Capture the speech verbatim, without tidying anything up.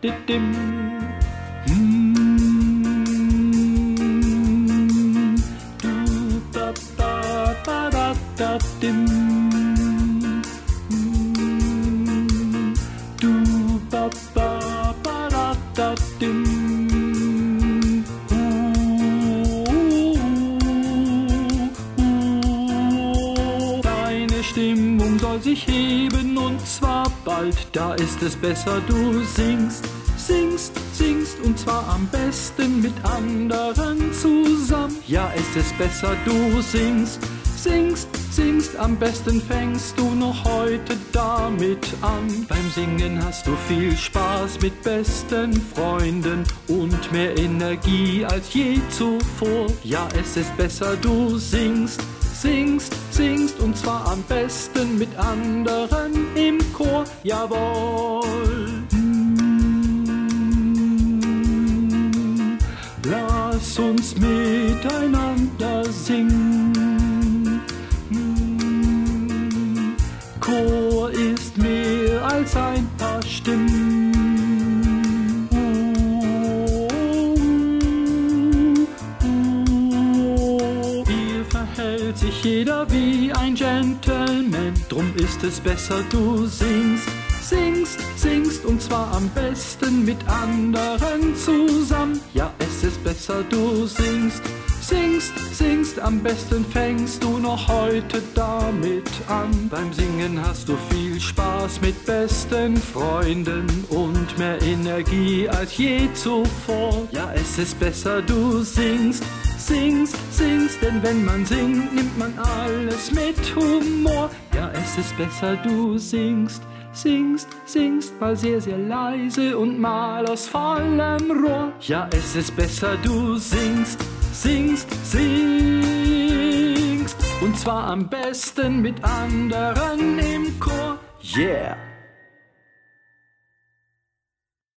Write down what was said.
dim. Mm. Du ba ba ba da da dim. Mm. Du ba ba ba da da dim. Stimmung soll sich heben und zwar bald, da ist es besser, du singst, singst, singst und zwar am besten mit anderen zusammen. Ja, ist es besser, du singst, singst, singst, am besten fängst du noch heute damit an. Beim Singen hast du viel Spaß mit besten Freunden und mehr Energie als je zuvor. Ja, es ist besser, du singst, singst, singst und zwar am besten mit anderen im Chor, jawohl. Mm, lass uns miteinander singen. Mm, Chor ist mehr als ein paar Stimmen. Verhält sich jeder wie ein Gentleman, drum ist es besser, du singst, singst, singst und zwar am besten mit anderen zusammen. Ja, es ist besser, du singst, singst, singst, am besten fängst du noch heute damit an. Beim Singen hast du viel Spaß mit besten Freunden und mehr Energie als je zuvor. Ja, es ist besser, du singst, singst, singst, denn wenn man singt, nimmt man alles mit Humor. Ja, es ist besser, du singst, singst, singst, mal sehr, sehr leise und mal aus vollem Rohr. Ja, es ist besser, du singst, singst, singst und zwar am besten mit anderen im Chor. Yeah!